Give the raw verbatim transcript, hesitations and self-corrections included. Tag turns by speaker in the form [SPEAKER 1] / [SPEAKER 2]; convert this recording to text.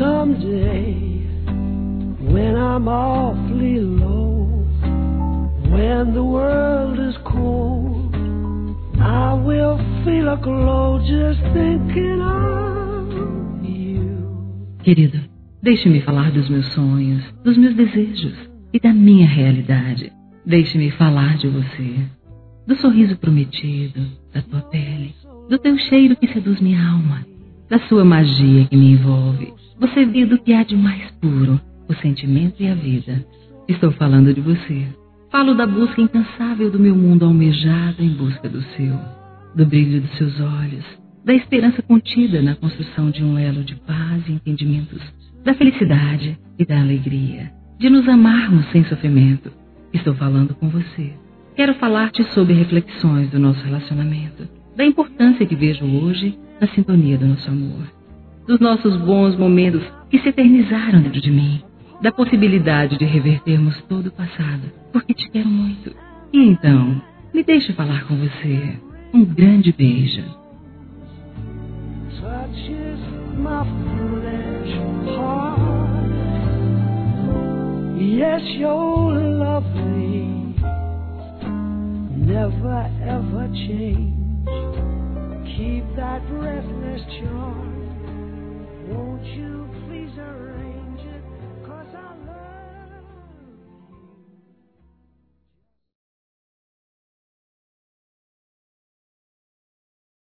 [SPEAKER 1] someday, when I'm awfully low, when the world is cold, I will feel a glow just thinking of you.
[SPEAKER 2] Querido, deixe-me falar dos meus sonhos, dos meus desejos e da minha realidade. Deixe-me falar de você, do sorriso prometido, da tua pele, do teu cheiro que seduz minha alma, da sua magia que me envolve. Você vê do que há de mais puro, o sentimento e a vida. Estou falando de você. Falo da busca incansável do meu mundo almejado em busca do seu, do brilho dos seus olhos, da esperança contida na construção de um elo de paz e entendimentos, da felicidade e da alegria, de nos amarmos sem sofrimento. Estou falando com você. Quero falar-te sobre reflexões do nosso relacionamento, da importância que vejo hoje na sintonia do nosso amor, dos nossos bons momentos que se eternizaram dentro de mim, da possibilidade de revertermos todo o passado, porque te quero muito. E então, me deixe falar com você. Um grande beijo.
[SPEAKER 1] Touches my foolish heart. Yes, you're lovely, never ever change. Keep that breathless charm, won't you?